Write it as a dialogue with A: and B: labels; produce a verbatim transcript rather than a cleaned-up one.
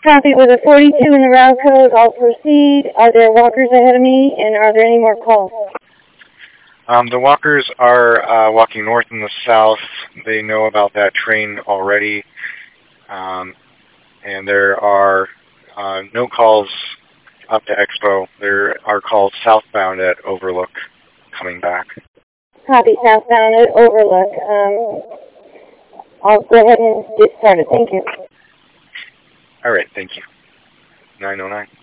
A: Copy with a forty-two in the route code. I'll proceed. Are there walkers ahead of me, and are there any more calls?
B: Um, the walkers are uh, walking north and the south. They know about that train already. Um, and there are uh, no calls up to Expo. There are calls southbound at Overlook coming back.
A: Copy, southbound at Overlook. Um, I'll go ahead and get started. Thank you.
B: All right, thank you. nine oh nine.